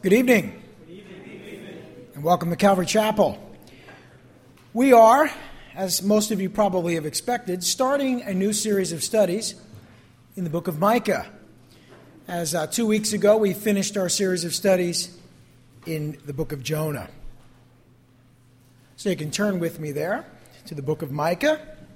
Good evening, and welcome to Calvary Chapel. We are, as most of you probably have expected, starting a new series of studies in the book of Micah. As 2 weeks ago, we finished our series of studies in the book of Jonah. So you can turn with me there to the book of Micah.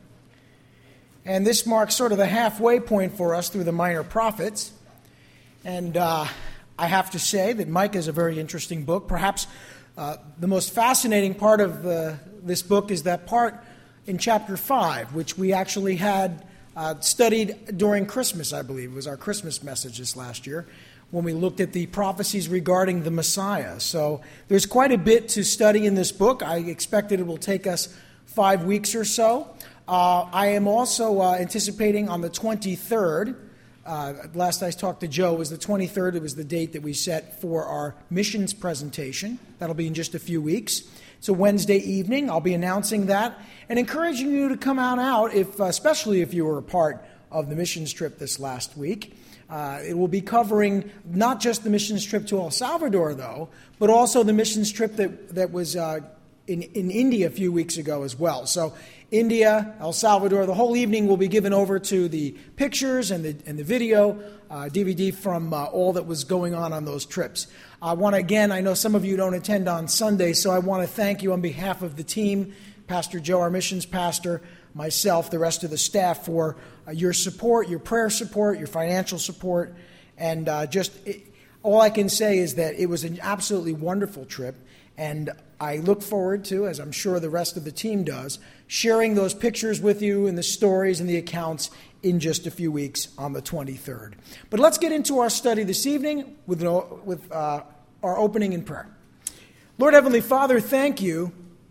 And this marks sort of the halfway point for us through the minor prophets. And I have to say that Micah is a very interesting book. Perhaps the most fascinating part of this book is that part in chapter 5, which we actually had studied during Christmas, I believe. It was our Christmas message this last year, when we looked at the prophecies regarding the Messiah. So there's quite a bit to study in this book. I expect that it will take us 5 weeks or so. I am also anticipating on the 23rd. Last I talked to Joe, it was the 23rd. It was the date that we set for our missions presentation. That'll be in just a few weeks. It's a Wednesday evening. I'll be announcing that and encouraging you to come out, especially if you were a part of the missions trip this last week. It will be covering not just the missions trip to El Salvador, though, but also the missions trip that was in India a few weeks ago as well. So India, El Salvador, the whole evening will be given over to the pictures and the video, DVD from all that was going on those trips. I want to, again, I know some of you don't attend on Sunday, so I want to thank you on behalf of the team, Pastor Joe, our missions pastor, myself, the rest of the staff, for your support, your prayer support, your financial support, and all I can say is that it was an absolutely wonderful trip, and I look forward to, as I'm sure the rest of the team does, sharing those pictures with you and the stories and the accounts in just a few weeks on the 23rd. But let's get into our study this evening with our opening in prayer. Lord Heavenly Father, thank you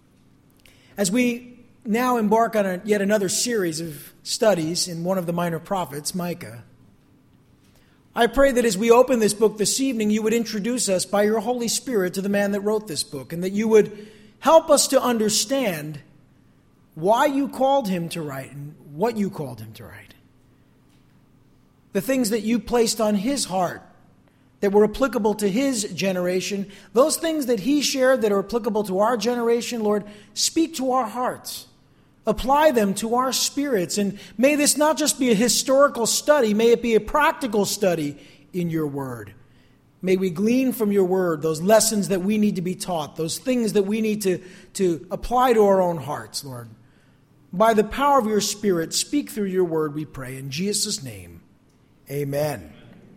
as we now embark on yet another series of studies in one of the minor prophets, Micah. I pray that as we open this book this evening, you would introduce us by your Holy Spirit to the man that wrote this book, and that you would help us to understand why you called him to write and what you called him to write. The things that you placed on his heart that were applicable to his generation, those things that he shared that are applicable to our generation, Lord, speak to our hearts. Apply them to our spirits, and may this not just be a historical study, may it be a practical study in your word. May we glean from your word those lessons that we need to be taught, those things that we need to apply to our own hearts, Lord. By the power of your Spirit, speak through your word, we pray. In Jesus' name, amen.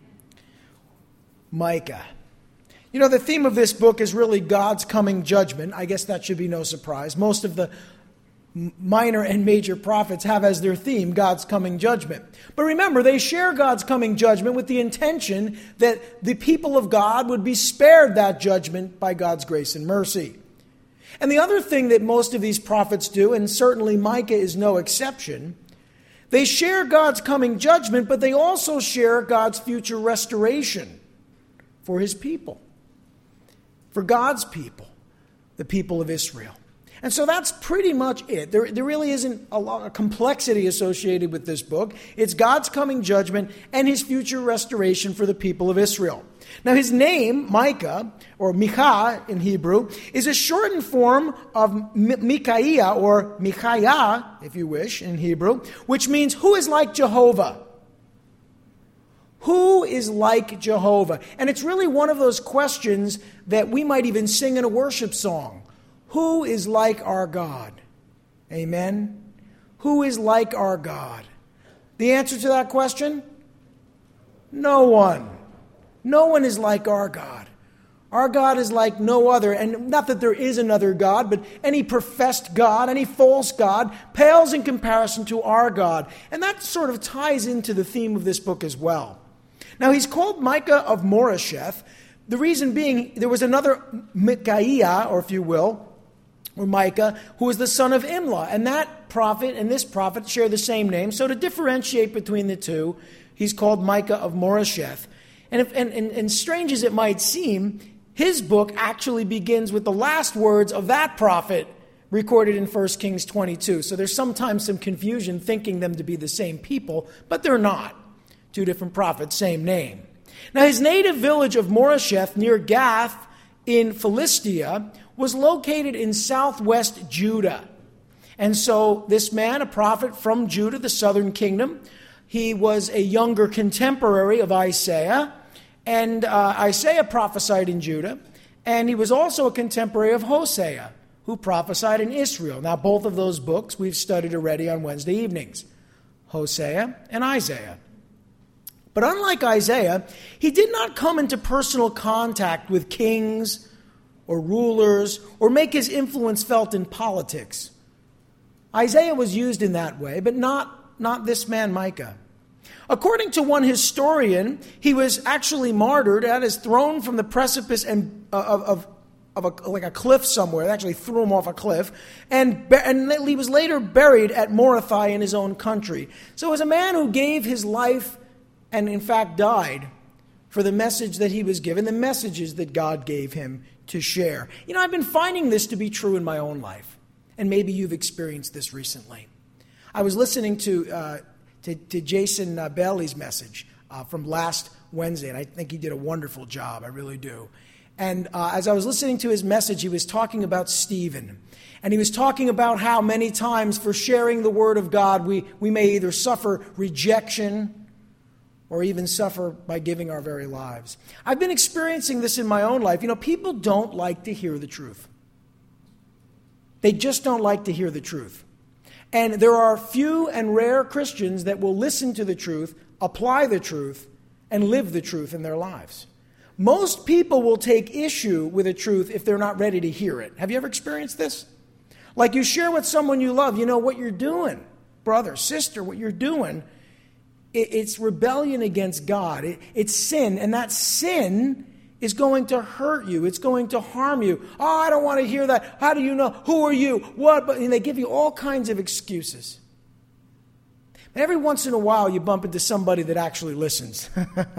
Micah. You know, the theme of this book is really God's coming judgment. I guess that should be no surprise. Most of the minor and major prophets have as their theme God's coming judgment. But remember, they share God's coming judgment with the intention that the people of God would be spared that judgment by God's grace and mercy. And the other thing that most of these prophets do, and certainly Micah is no exception, they share God's coming judgment, but they also share God's future restoration for his people, for God's people, the people of Israel. And so that's pretty much it. There really isn't a lot of complexity associated with this book. It's God's coming judgment and his future restoration for the people of Israel. Now his name, Micah, or Micah in Hebrew, is a shortened form of Micaiah, or Micaiah, if you wish, in Hebrew, which means who is like Jehovah. Who is like Jehovah? And it's really one of those questions that we might even sing in a worship song. Who is like our God? Amen? Who is like our God? The answer to that question? No one. No one is like our God. Our God is like no other. And not that there is another God, but any professed God, any false God, pales in comparison to our God. And that sort of ties into the theme of this book as well. Now, he's called Micah of Moresheth. The reason being, there was another Micaiah, or if you will, or Micah, who was the son of Imlah. And that prophet and this prophet share the same name. So to differentiate between the two, he's called Micah of Moresheth. And strange as it might seem, his book actually begins with the last words of that prophet recorded in 1 Kings 22. So there's sometimes some confusion thinking them to be the same people, but they're not. Two different prophets, same name. Now, his native village of Moresheth near Gath in Philistia was located in southwest Judah. And so this man, a prophet from Judah, the southern kingdom, he was a younger contemporary of Isaiah, and Isaiah prophesied in Judah, and he was also a contemporary of Hosea, who prophesied in Israel. Now, both of those books we've studied already on Wednesday evenings, Hosea and Isaiah. But unlike Isaiah, he did not come into personal contact with kings or rulers or make his influence felt in politics. Isaiah was used in that way, but not this man Micah. According to one historian, he was actually martyred and is thrown from the precipice of a cliff somewhere. They actually threw him off a cliff. And he was later buried at Morathai in his own country. So it was a man who gave his life and in fact died for the message that he was given, the messages that God gave him to share. You know, I've been finding this to be true in my own life. And maybe you've experienced this recently. I was listening to Jason Bailey's message from last Wednesday, and I think he did a wonderful job. I really do. And as I was listening to his message, he was talking about Stephen. And he was talking about how many times for sharing the word of God, we may either suffer rejection or even suffer by giving our very lives. I've been experiencing this in my own life. You know, people don't like to hear the truth. They just don't like to hear the truth. And there are few and rare Christians that will listen to the truth, apply the truth, and live the truth in their lives. Most people will take issue with the truth if they're not ready to hear it. Have you ever experienced this? Like you share with someone you love, you know, what you're doing, brother, sister, what you're doing, it's rebellion against God. It's sin, and that sin is going to hurt you. It's going to harm you. Oh, I don't want to hear that. How do you know? Who are you? What? And they give you all kinds of excuses. And every once in a while, you bump into somebody that actually listens.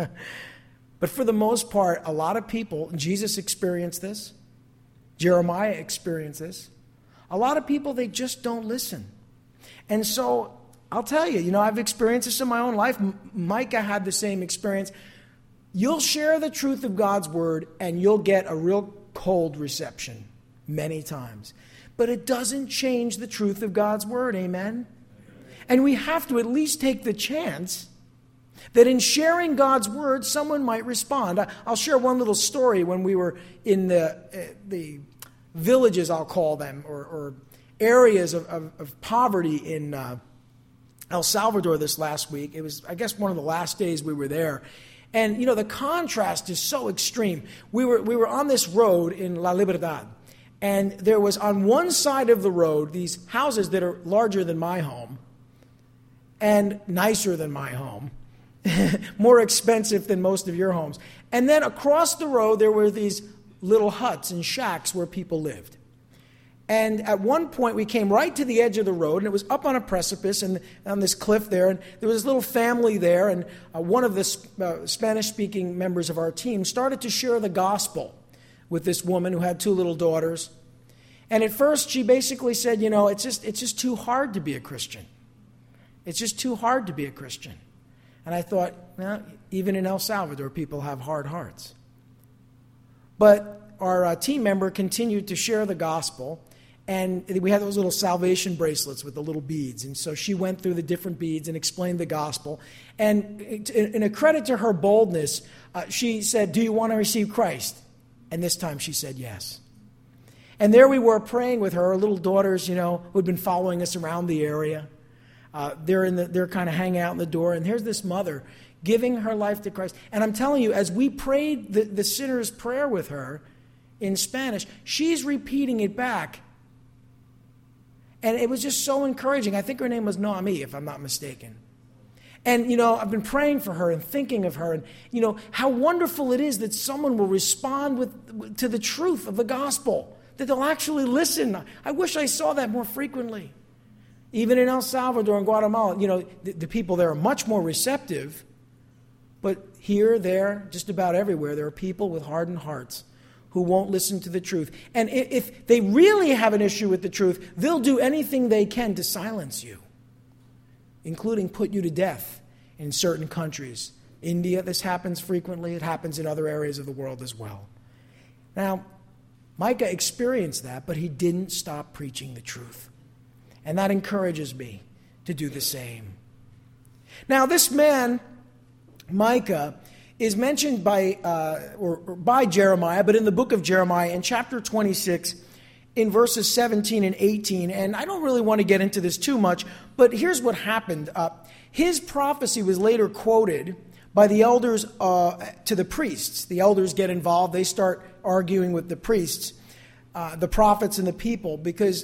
But for the most part, a lot of people, Jesus experienced this. Jeremiah experienced this. A lot of people, they just don't listen. And so, I'll tell you, you know, I've experienced this in my own life. Micah had the same experience. You'll share the truth of God's word and you'll get a real cold reception many times. But it doesn't change the truth of God's word, amen? And we have to at least take the chance that in sharing God's word, someone might respond. I'll share one little story when we were in the villages, I'll call them, or areas of poverty in El Salvador this last week. It was, I guess, one of the last days we were there. And, you know, the contrast is so extreme. We were on this road in La Libertad, and there was on one side of the road these houses that are larger than my home and nicer than my home, more expensive than most of your homes. And then across the road there were these little huts and shacks where people lived. And at one point, we came right to the edge of the road, and it was up on a precipice and on this cliff there. And there was this little family there, and one of the Spanish-speaking members of our team started to share the gospel with this woman who had two little daughters. And at first, she basically said, you know, it's just too hard to be a Christian. It's just too hard to be a Christian. And I thought, well, even in El Salvador, people have hard hearts. But our team member continued to share the gospel. And we had those little salvation bracelets with the little beads. And so she went through the different beads and explained the gospel. And in a credit to her boldness, she said, do you want to receive Christ? And this time she said yes. And there we were praying with her little daughters, you know, who had been following us around the area. They're kind of hanging out in the door. And here's this mother giving her life to Christ. And I'm telling you, as we prayed the sinner's prayer with her in Spanish, she's repeating it back. And it was just so encouraging. I think her name was Naomi, if I'm not mistaken. And, you know, I've been praying for her and thinking of her. And, you know, how wonderful it is that someone will respond to the truth of the gospel, that they'll actually listen. I wish I saw that more frequently. Even in El Salvador and Guatemala, you know, the people there are much more receptive. But here, there, just about everywhere, there are people with hardened hearts who won't listen to the truth. And if they really have an issue with the truth, they'll do anything they can to silence you, including put you to death in certain countries India, this happens frequently. It happens in other areas of the world as well. Now, Micah experienced that, but he didn't stop preaching the truth. And that encourages me to do the same. Now, this man, Micah, is mentioned by Jeremiah, but in the book of Jeremiah, in chapter 26, in verses 17 and 18. And I don't really want to get into this too much, but here's what happened. His prophecy was later quoted by the elders to the priests. The elders get involved. They start arguing with the priests, the prophets and the people, because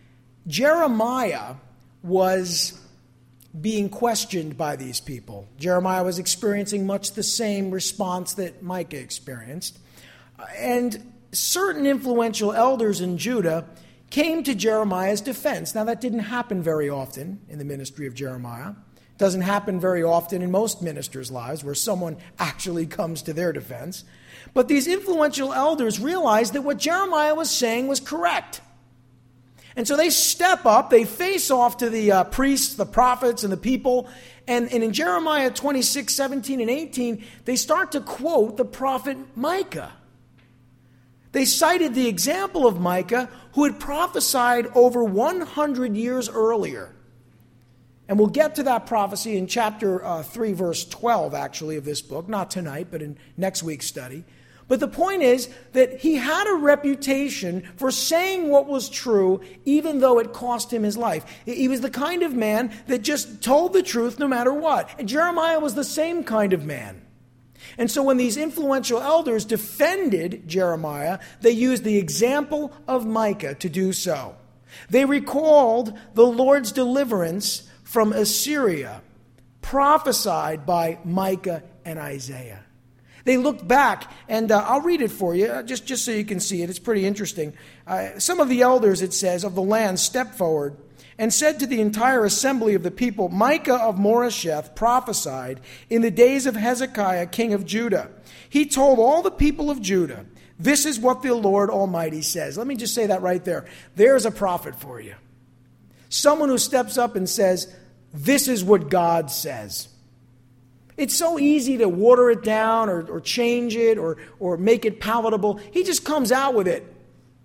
Jeremiah was being questioned by these people. Jeremiah was experiencing much the same response that Micah experienced. And certain influential elders in Judah came to Jeremiah's defense. Now, that didn't happen very often in the ministry of Jeremiah. It doesn't happen very often in most ministers' lives where someone actually comes to their defense. But these influential elders realized that what Jeremiah was saying was correct. And so they step up, they face off to the priests, the prophets, and the people. And in Jeremiah 26, 17, and 18, they start to quote the prophet Micah. They cited the example of Micah, who had prophesied over 100 years earlier. And we'll get to that prophecy in chapter 3, verse 12, actually, of this book. Not tonight, but in next week's study. But the point is that he had a reputation for saying what was true, even though it cost him his life. He was the kind of man that just told the truth no matter what. And Jeremiah was the same kind of man. And so when these influential elders defended Jeremiah, they used the example of Micah to do so. They recalled the Lord's deliverance from Assyria, prophesied by Micah and Isaiah. They looked back, and I'll read it for you, just so you can see it. It's pretty interesting. Some of the elders, it says, of the land stepped forward and said to the entire assembly of the people, Micah of Moresheth prophesied in the days of Hezekiah, king of Judah. He told all the people of Judah, this is what the Lord Almighty says. Let me just say that right there. There's a prophet for you. Someone who steps up and says, this is what God says. It's so easy to water it down or change it or make it palatable. He just comes out with it.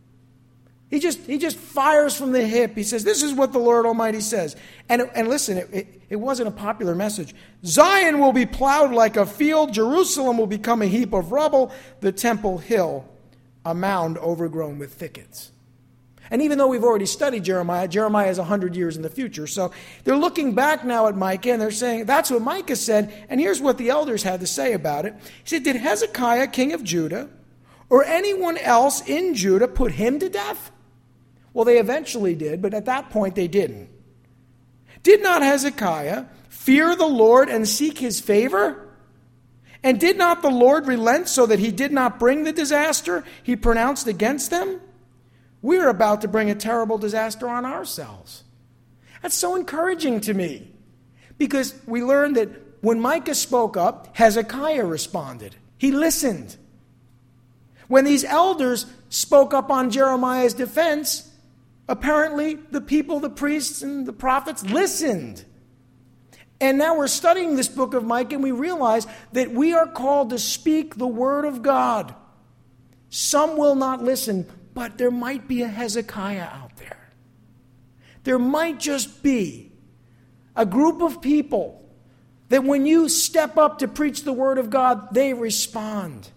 He just fires from the hip. He says, this is what the Lord Almighty says. And listen, it wasn't a popular message. Zion will be plowed like a field. Jerusalem will become a heap of rubble. The Temple Hill, a mound overgrown with thickets. And even though we've already studied Jeremiah is 100 years in the future. So they're looking back now at Micah and they're saying, that's what Micah said. And here's what the elders had to say about it. He said, did Hezekiah, king of Judah, or anyone else in Judah put him to death? Well, they eventually did, but at that point they didn't. Did not Hezekiah fear the Lord and seek his favor? And did not the Lord relent so that he did not bring the disaster he pronounced against them? We're about to bring a terrible disaster on ourselves. That's so encouraging to me, because we learned that when Micah spoke up, Hezekiah responded. He listened. When these elders spoke up on Jeremiah's defense, apparently the people, the priests, and the prophets listened. And now we're studying this book of Micah, and we realize that we are called to speak the word of God. Some will not listen, but there might be a Hezekiah out there. There might just be a group of people that when you step up to preach the word of God, they respond.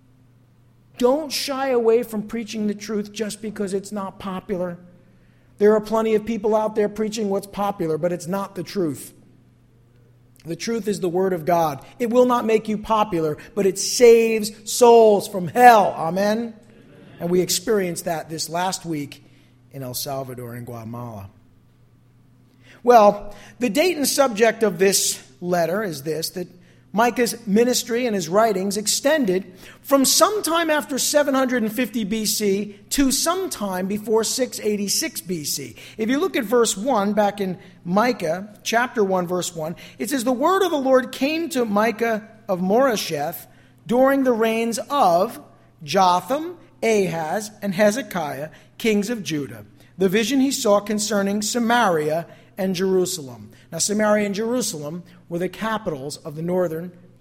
Don't shy away from preaching the truth just because it's not popular. There are plenty of people out there preaching what's popular, but it's not the truth. The truth is the word of God. It will not make you popular, but it saves souls from hell. Amen? And we experienced that this last week in El Salvador and Guatemala. Well, the date and subject of this letter is this, that Micah's ministry and his writings extended from sometime after 750 BC to sometime before 686 BC. If you look at verse 1, back in Micah, chapter 1, verse 1, it says, the word of the Lord came to Micah of Moresheth during the reigns of Jotham, Ahaz, and Hezekiah, kings of Judah. The vision he saw concerning Samaria and Jerusalem. Now, Samaria and Jerusalem were the capitals of the northern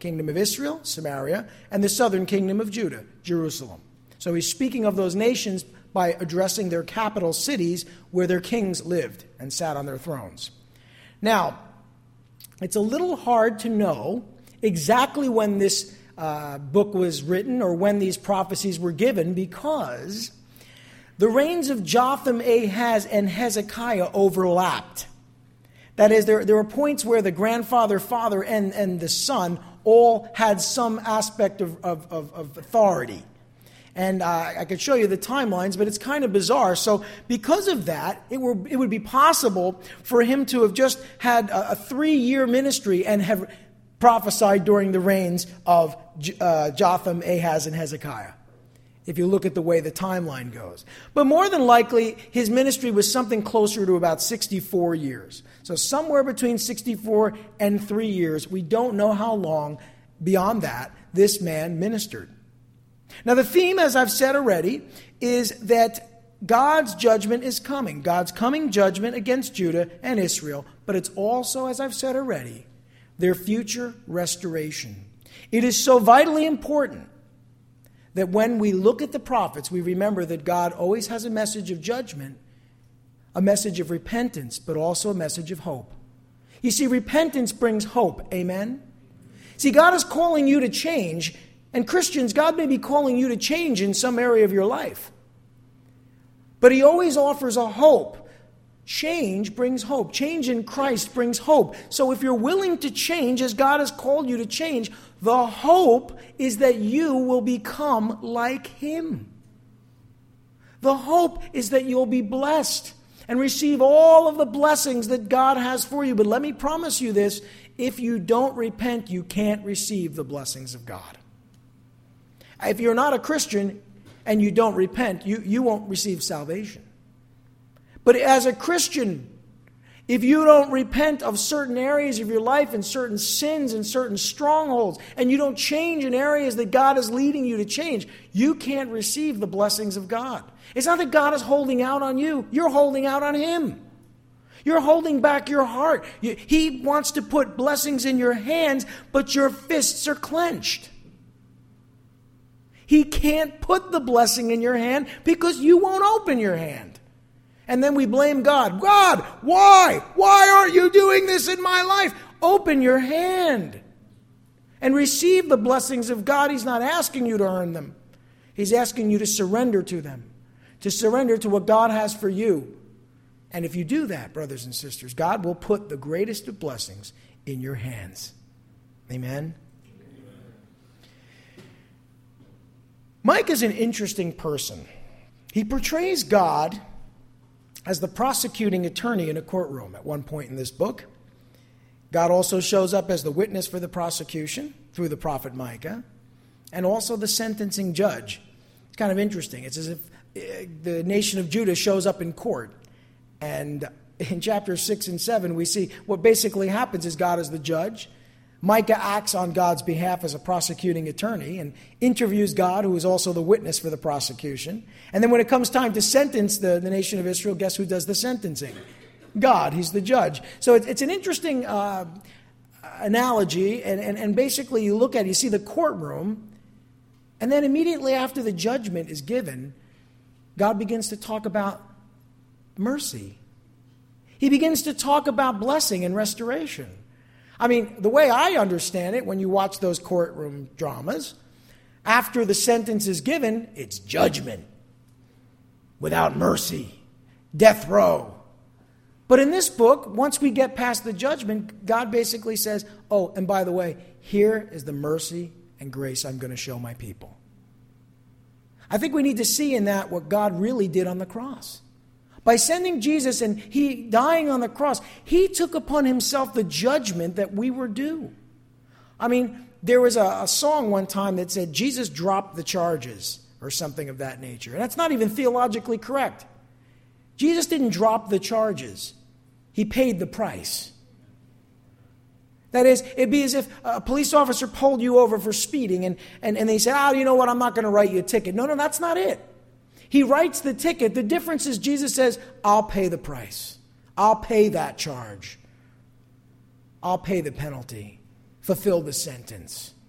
kingdom of Israel, Samaria, and the southern kingdom of Judah, Jerusalem. So he's speaking of those nations by addressing their capital cities where their kings lived and sat on their thrones. Now, it's a little hard to know exactly when this book was written or when these prophecies were given, because the reigns of Jotham, Ahaz, and Hezekiah overlapped. That is, there were points where the grandfather, father, and the son all had some aspect of authority. And I could show you the timelines, but it's kind of bizarre. So because of that, it would be possible for him to have just had a 3-year ministry and have prophesied during the reigns of Jotham, Ahaz, and Hezekiah, if you look at the way the timeline goes. But more than likely, his ministry was something closer to about 64 years. So somewhere between 64 and 3 years, we don't know how long beyond that this man ministered. Now the theme, as I've said already, is that God's judgment is coming. God's coming judgment against Judah and Israel, but it's also, as I've said already, their future restoration. It is so vitally important that when we look at the prophets, we remember that God always has a message of judgment, a message of repentance, but also a message of hope. You see, repentance brings hope. Amen? See, God is calling you to change, and Christians, God may be calling you to change in some area of your life. But He always offers a hope. Change brings hope. Change in Christ brings hope. So if you're willing to change as God has called you to change, the hope is that you will become like Him. The hope is that you'll be blessed and receive all of the blessings that God has for you. But let me promise you this, if you don't repent, you can't receive the blessings of God. If you're not a Christian and you don't repent, you won't receive salvation. But as a Christian, if you don't repent of certain areas of your life and certain sins and certain strongholds, and you don't change in areas that God is leading you to change, you can't receive the blessings of God. It's not that God is holding out on you. You're holding out on Him. You're holding back your heart. He wants to put blessings in your hands, but your fists are clenched. He can't put the blessing in your hand because you won't open your hand. And then we blame God. God, why? Why aren't you doing this in my life? Open your hand and receive the blessings of God. He's not asking you to earn them. He's asking you to surrender to them, to surrender to what God has for you. And if you do that, brothers and sisters, God will put the greatest of blessings in your hands. Amen? Mike is an interesting person. He portrays God as the prosecuting attorney in a courtroom at one point in this book. God also shows up as the witness for the prosecution through the prophet Micah, and also the sentencing judge. It's kind of interesting. It's as if the nation of Judah shows up in court. And in chapters 6 and 7, we see what basically happens is God is the judge. Micah acts on God's behalf as a prosecuting attorney and interviews God, who is also the witness for the prosecution. And then when it comes time to sentence the nation of Israel, guess who does the sentencing? God. He's the judge. So it's an interesting analogy. And basically you look at it, you see the courtroom, and then immediately after the judgment is given, God begins to talk about mercy. He begins to talk about blessing and restoration. I mean, the way I understand it, when you watch those courtroom dramas, after the sentence is given, it's judgment without mercy, death row. But in this book, once we get past the judgment, God basically says, oh, and by the way, here is the mercy and grace I'm going to show my people. I think we need to see in that what God really did on the cross. By sending Jesus and He dying on the cross, He took upon Himself the judgment that we were due. I mean, there was a song one time that said, Jesus dropped the charges, or something of that nature. And that's not even theologically correct. Jesus didn't drop the charges. He paid the price. That is, it'd be as if a police officer pulled you over for speeding and they said, you know what, I'm not going to write you a ticket. No, that's not it. He writes the ticket. The difference is Jesus says, I'll pay the price. I'll pay that charge. I'll pay the penalty. Fulfill the sentence.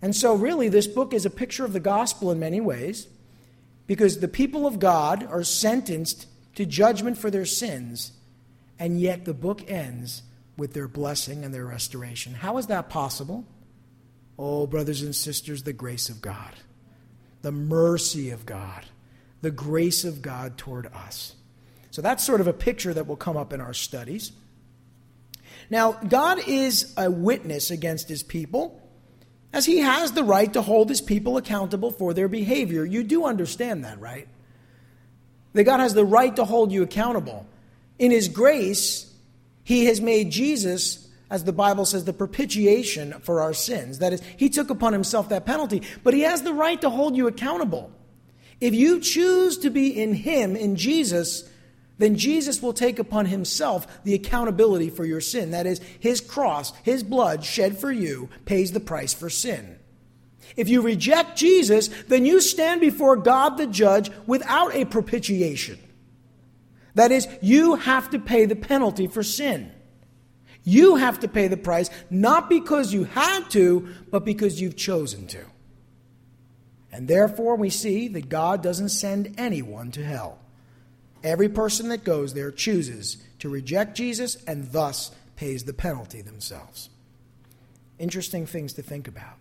And so really this book is a picture of the gospel in many ways, because the people of God are sentenced to judgment for their sins, and yet the book ends with their blessing and their restoration. How is that possible? Oh, brothers and sisters, the grace of God, the mercy of God, the grace of God toward us. So that's sort of a picture that will come up in our studies. Now, God is a witness against his people, as he has the right to hold his people accountable for their behavior. You do understand that, right? That God has the right to hold you accountable. In his grace, he has made Jesus, as the Bible says, the propitiation for our sins. That is, he took upon himself that penalty, but he has the right to hold you accountable. If you choose to be in him, in Jesus, then Jesus will take upon himself the accountability for your sin. That is, his cross, his blood shed for you, pays the price for sin. If you reject Jesus, then you stand before God the judge without a propitiation. That is, you have to pay the penalty for sin. You have to pay the price, not because you had to, but because you've chosen to. And therefore we see that God doesn't send anyone to hell. Every person that goes there chooses to reject Jesus and thus pays the penalty themselves. Interesting things to think about.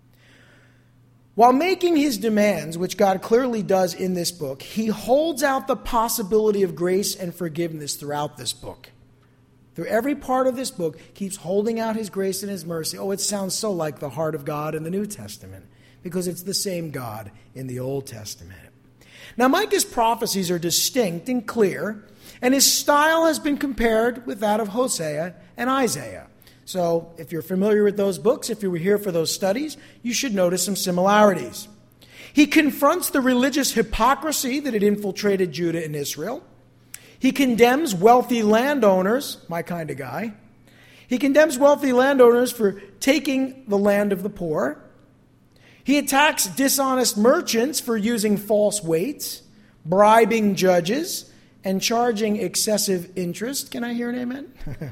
While making his demands, which God clearly does in this book, he holds out the possibility of grace and forgiveness throughout this book. Through every part of this book, keeps holding out his grace and his mercy. Oh, it sounds so like the heart of God in the New Testament, because it's the same God in the Old Testament. Now, Micah's prophecies are distinct and clear, and his style has been compared with that of Hosea and Isaiah. So, if you're familiar with those books, if you were here for those studies, you should notice some similarities. He confronts the religious hypocrisy that had infiltrated Judah and Israel. He condemns wealthy landowners, my kind of guy. He condemns wealthy landowners for taking the land of the poor. He attacks dishonest merchants for using false weights, bribing judges, and charging excessive interest. Can I hear an amen?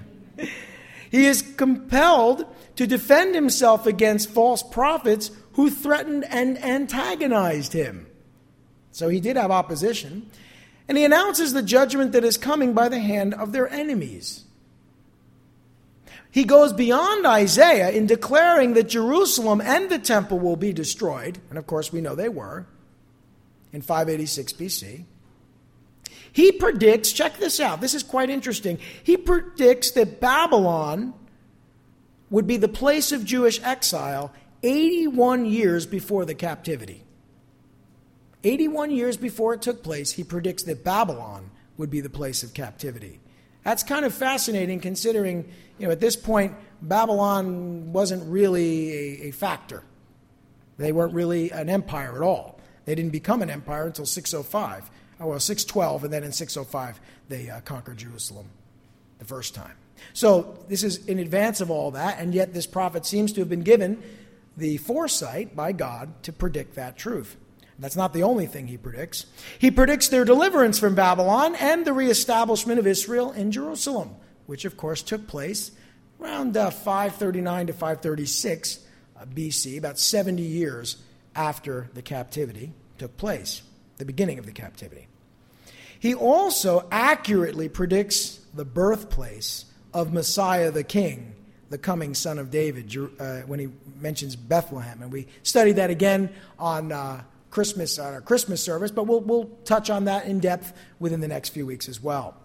He is compelled to defend himself against false prophets who threatened and antagonized him. So he did have opposition. And he announces the judgment that is coming by the hand of their enemies. He goes beyond Isaiah in declaring that Jerusalem and the temple will be destroyed. And of course we know they were in 586 BC. He predicts, check this out, this is quite interesting. He predicts that Babylon would be the place of Jewish exile 81 years before the captivity. 81 years before it took place, he predicts that Babylon would be the place of captivity. That's kind of fascinating considering, at this point, Babylon wasn't really a factor. They weren't really an empire at all. They didn't become an empire until 605. 612, and then in 605, they conquered Jerusalem the first time. So this is in advance of all that, and yet this prophet seems to have been given the foresight by God to predict that truth. That's not the only thing he predicts. He predicts their deliverance from Babylon and the reestablishment of Israel in Jerusalem, which of course took place around 539 to 536 BC, about 70 years after the captivity took place, the beginning of the captivity. He also accurately predicts the birthplace of Messiah the King, the coming son of David, when he mentions Bethlehem. And we studied that again on our Christmas service, but we'll touch on that in depth within the next few weeks as well.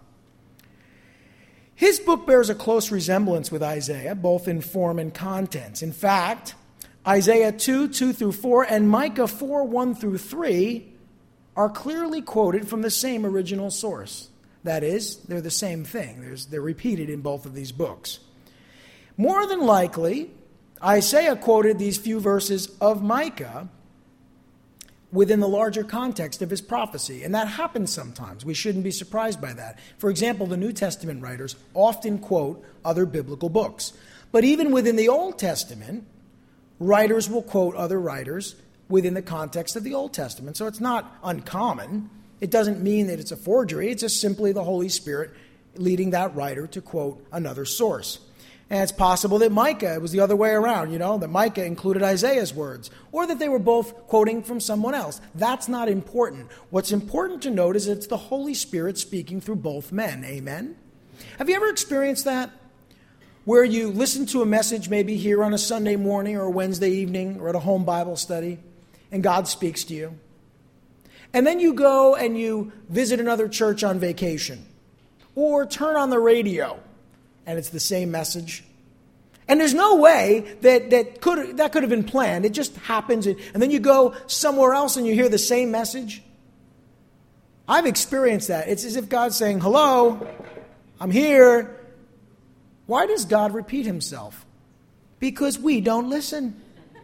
His book bears a close resemblance with Isaiah, both in form and contents. In fact, Isaiah 2 through 4, and Micah 4, 1 through 3 are clearly quoted from the same original source. That is, they're the same thing. They're repeated in both of these books. More than likely, Isaiah quoted these few verses of Micah within the larger context of his prophecy, and that happens sometimes. We shouldn't be surprised by that. For example, the New Testament writers often quote other biblical books. But even within the Old Testament, writers will quote other writers within the context of the Old Testament. So it's not uncommon. It doesn't mean that it's a forgery. It's just simply the Holy Spirit leading that writer to quote another source. And it's possible that Micah, it was the other way around, that Micah included Isaiah's words, or that they were both quoting from someone else. That's not important. What's important to note is it's the Holy Spirit speaking through both men. Amen? Have you ever experienced that? Where you listen to a message maybe here on a Sunday morning or a Wednesday evening or at a home Bible study, and God speaks to you. And then you go and you visit another church on vacation, or turn on the radio, and it's the same message. And there's no way that could have been planned. It just happens. And then you go somewhere else and you hear the same message. I've experienced that. It's as if God's saying, hello, I'm here. Why does God repeat himself? Because we don't listen.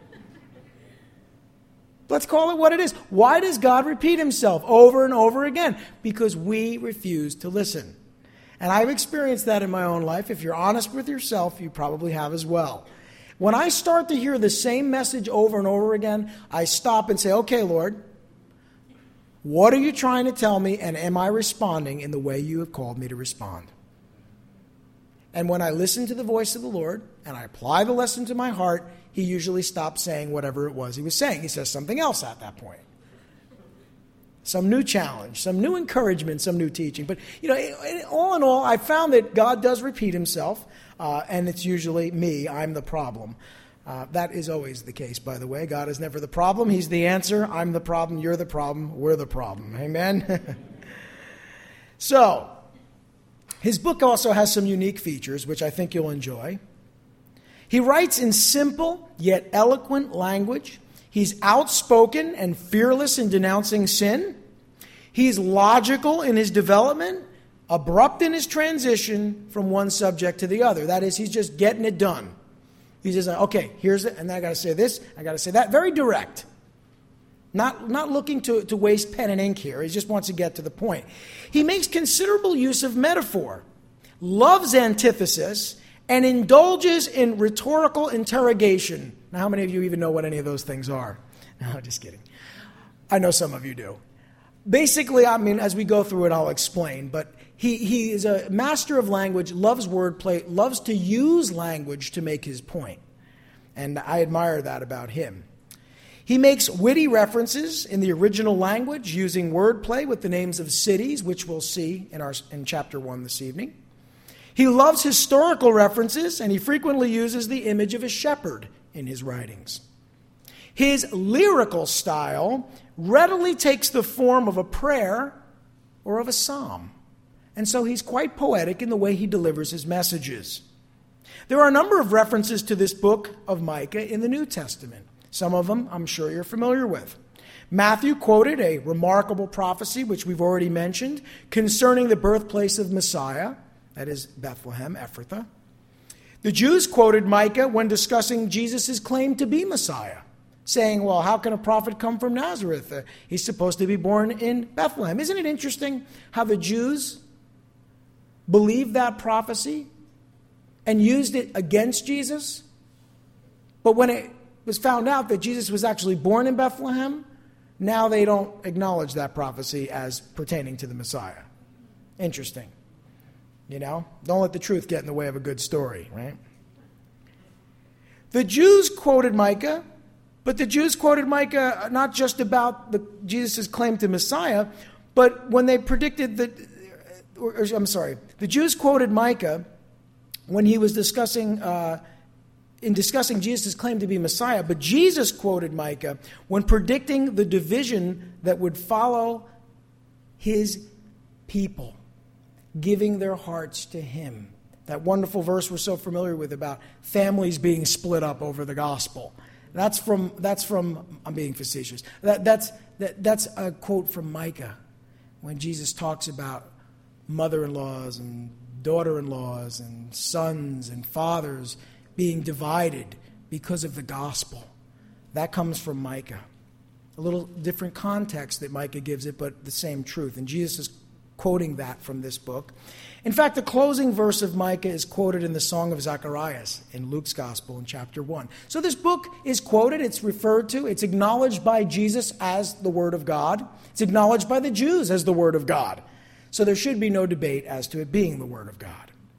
Let's call it what it is. Why does God repeat himself over and over again? Because we refuse to listen. And I've experienced that in my own life. If you're honest with yourself, you probably have as well. When I start to hear the same message over and over again, I stop and say, okay, Lord, what are you trying to tell me, and am I responding in the way you have called me to respond? And when I listen to the voice of the Lord and I apply the lesson to my heart, he usually stops saying whatever it was he was saying. He says something else at that point. Some new challenge, some new encouragement, some new teaching. But, all in all, I found that God does repeat himself, and it's usually me. I'm the problem. That is always the case, by the way. God is never the problem. He's the answer. I'm the problem. You're the problem. We're the problem. Amen? So, his book also has some unique features, which I think you'll enjoy. He writes in simple yet eloquent language. He's outspoken and fearless in denouncing sin. He's logical in his development, abrupt in his transition from one subject to the other. That is, he's just getting it done. He's just like, okay, here's it, and then I got to say this, I got to say that. Very direct. Not looking to waste pen and ink here. He just wants to get to the point. He makes considerable use of metaphor, loves antithesis, and indulges in rhetorical interrogation. Now, how many of you even know what any of those things are? No, just kidding. I know some of you do. Basically, as we go through it, I'll explain. But he is a master of language, loves wordplay, loves to use language to make his point. And I admire that about him. He makes witty references in the original language, using wordplay with the names of cities, which we'll see in chapter 1 this evening. He loves historical references, and he frequently uses the image of a shepherd in his writings. His lyrical style readily takes the form of a prayer or of a psalm. And so he's quite poetic in the way he delivers his messages. There are a number of references to this book of Micah in the New Testament. Some of them I'm sure you're familiar with. Matthew quoted a remarkable prophecy, which we've already mentioned, concerning the birthplace of Messiah. That is Bethlehem, Ephrathah. The Jews quoted Micah when discussing Jesus' claim to be Messiah, saying, well, how can a prophet come from Nazareth? He's supposed to be born in Bethlehem. Isn't it interesting how the Jews believed that prophecy and used it against Jesus? But when it was found out that Jesus was actually born in Bethlehem, now they don't acknowledge that prophecy as pertaining to the Messiah. Interesting. Don't let the truth get in the way of a good story, right? The Jews quoted Micah, but the Jews quoted Micah not just about Jesus' claim to Messiah, but when they predicted that, the Jews quoted Micah when he was discussing Jesus' claim to be Messiah, but Jesus quoted Micah when predicting the division that would follow his people, giving their hearts to him. That wonderful verse we're so familiar with about families being split up over the gospel. That's from I'm being facetious. That's a quote from Micah when Jesus talks about mother-in-laws and daughter-in-laws and sons and fathers being divided because of the gospel. That comes from Micah. A little different context that Micah gives it, but the same truth. And Jesus is quoting that from this book. In fact, the closing verse of Micah is quoted in the Song of Zacharias in Luke's Gospel in chapter 1. So this book is quoted, it's referred to, it's acknowledged by Jesus as the Word of God. It's acknowledged by the Jews as the Word of God. So there should be no debate as to it being the Word of God.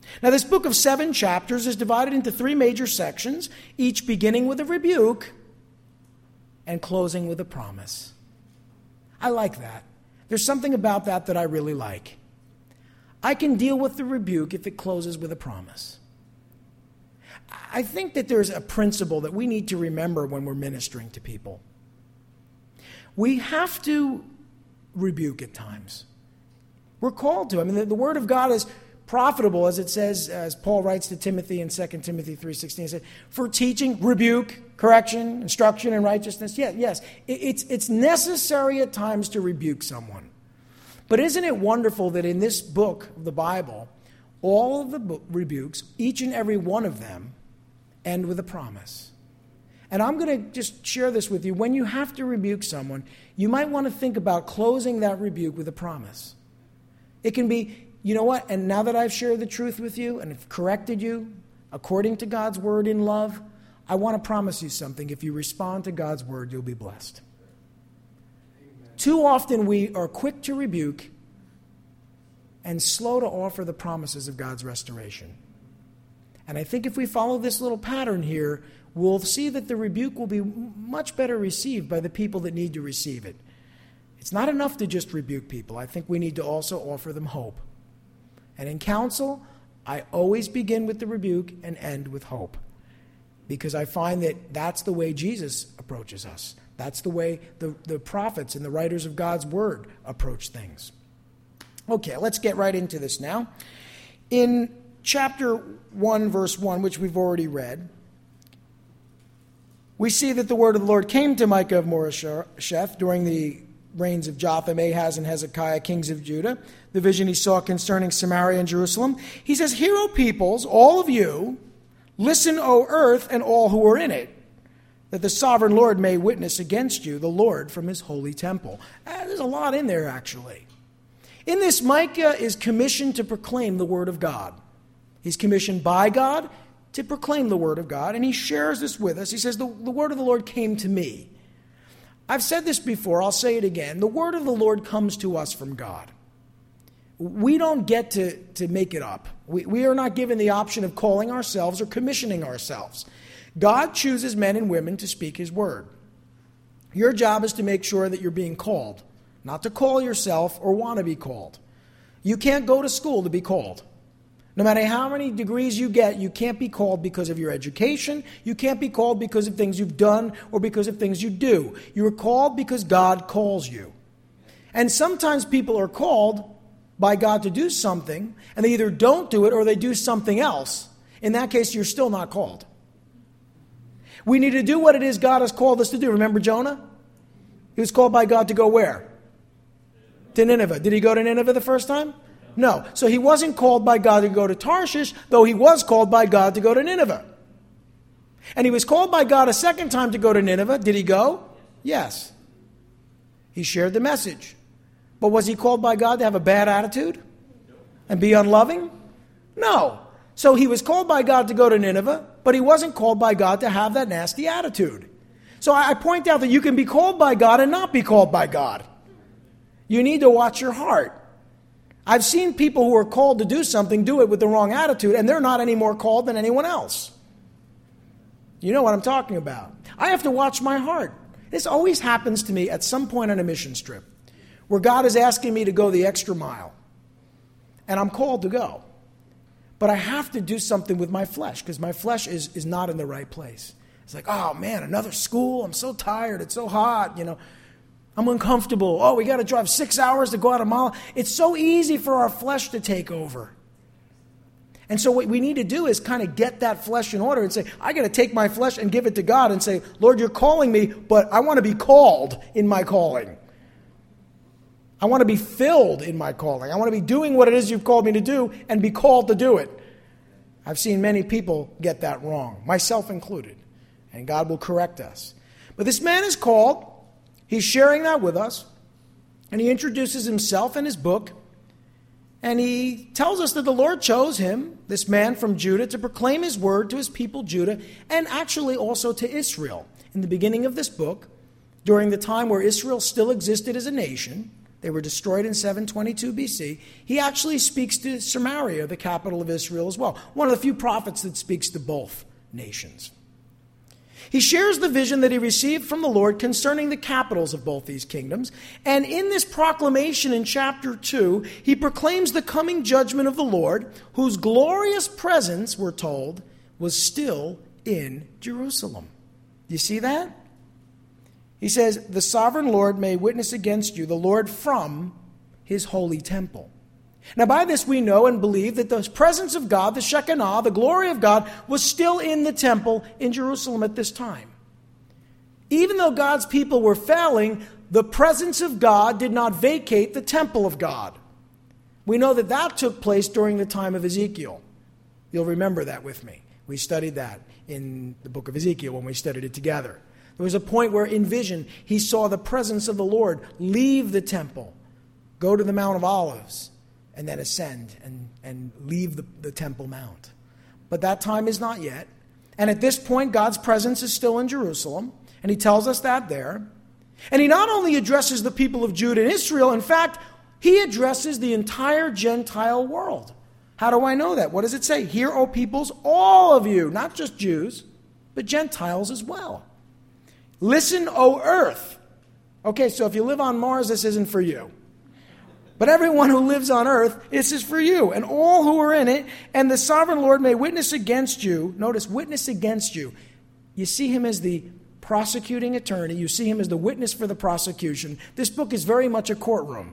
Now, this book of 7 chapters is divided into 3 major sections, each beginning with a rebuke and closing with a promise. I like that. There's something about that I really like. I can deal with the rebuke if it closes with a promise. I think that there's a principle that we need to remember when we're ministering to people. We have to rebuke at times. We're called to. I mean, the Word of God is profitable, as it says, as Paul writes to Timothy in 2 Timothy 3:16, he said, for teaching, rebuke, correction, instruction in righteousness. Yes, it's necessary at times to rebuke someone. But isn't it wonderful that in this book of the Bible, all of the rebukes, each and every one of them, end with a promise? And I'm going to just share this with you. When you have to rebuke someone, you might want to think about closing that rebuke with a promise. It can be, you know what, and now that I've shared the truth with you and have corrected you according to God's word in love, I want to promise you something. If you respond to God's word, you'll be blessed. Amen. Too often we are quick to rebuke and slow to offer the promises of God's restoration. And I think if we follow this little pattern here, we'll see that the rebuke will be much better received by the people that need to receive it. It's not enough to just rebuke people. I think we need to also offer them hope. And in counsel, I always begin with the rebuke and end with hope. Because I find that that's the way Jesus approaches us. That's the way the prophets and the writers of God's word approach things. Okay, let's get right into this now. In chapter 1, verse 1, which we've already read, we see that the word of the Lord came to Micah of Moresheth during the reigns of Jotham, Ahaz, and Hezekiah, kings of Judah, the vision he saw concerning Samaria and Jerusalem. He says, hear, O peoples, all of you, listen, O earth, and all who are in it, that the sovereign Lord may witness against you, the Lord from his holy temple. There's a lot in there, actually. In this, Micah is commissioned to proclaim the word of God. He's commissioned by God to proclaim the word of God, and he shares this with us. He says, the word of the Lord came to me. I've said this before, I'll say it again. The word of the Lord comes to us from God. We don't get to make it up. We are not given the option of calling ourselves or commissioning ourselves. God chooses men and women to speak his word. Your job is to make sure that you're being called, not to call yourself or want to be called. You can't go to school to be called. No matter how many degrees you get, you can't be called because of your education. You can't be called because of things you've done or because of things you do. You are called because God calls you. And sometimes people are called by God to do something, and they either don't do it or they do something else. In that case, you're still not called. We need to do what it is God has called us to do. Remember Jonah? He was called by God to go where? To Nineveh. Did he go to Nineveh the first time? No. So he wasn't called by God to go to Tarshish, though he was called by God to go to Nineveh. And he was called by God a second time to go to Nineveh. Did he go? Yes. He shared the message. But was he called by God to have a bad attitude and be unloving? No. So he was called by God to go to Nineveh, but he wasn't called by God to have that nasty attitude. So I point out that you can be called by God and not be called by God. You need to watch your heart. I've seen people who are called to do something do it with the wrong attitude, and they're not any more called than anyone else. You know what I'm talking about. I have to watch my heart. This always happens to me at some point on a mission trip, where God is asking me to go the extra mile, and I'm called to go. But I have to do something with my flesh, because my flesh is not in the right place. It's like, oh man, another school, I'm so tired, it's so hot, I'm uncomfortable. Oh, we got to drive 6 hours to go out a mile. It's so easy for our flesh to take over. And so what we need to do is kind of get that flesh in order and say, I got to take my flesh and give it to God and say, Lord, you're calling me, but I want to be called in my calling. I want to be filled in my calling. I want to be doing what it is you've called me to do and be called to do it. I've seen many people get that wrong, myself included, and God will correct us. But this man is called. He's sharing that with us, and he introduces himself in his book, and he tells us that the Lord chose him, this man from Judah, to proclaim his word to his people Judah, and actually also to Israel. In the beginning of this book, during the time where Israel still existed as a nation, They were destroyed in 722 BC. He actually speaks to Samaria, the capital of Israel, as well. One of the few prophets that speaks to both nations. He shares the vision that he received from the Lord concerning the capitals of both these kingdoms. And in this proclamation in chapter 2, he proclaims the coming judgment of the Lord, whose glorious presence, we're told, was still in Jerusalem. You see that? He says, the sovereign Lord may witness against you, the Lord from his holy temple. Now by this we know and believe that the presence of God, the Shekinah, the glory of God, was still in the temple in Jerusalem at this time. Even though God's people were failing, the presence of God did not vacate the temple of God. We know that that took place during the time of Ezekiel. You'll remember that with me. We studied that in the book of Ezekiel when we studied it together. There was a point where in vision he saw the presence of the Lord leave the temple, go to the Mount of Olives, and then ascend and leave the Temple Mount. But that time is not yet. And at this point, God's presence is still in Jerusalem, and he tells us that there. And he not only addresses the people of Judah and Israel, in fact, he addresses the entire Gentile world. How do I know that? What does it say? Hear, O peoples, all of you, not just Jews, but Gentiles as well. Listen, O earth. Okay, so if you live on Mars, this isn't for you. But everyone who lives on earth, this is for you, and all who are in it, and the sovereign Lord may witness against you. Notice, witness against you. You see him as the prosecuting attorney. You see him as the witness for the prosecution. This book is very much a courtroom.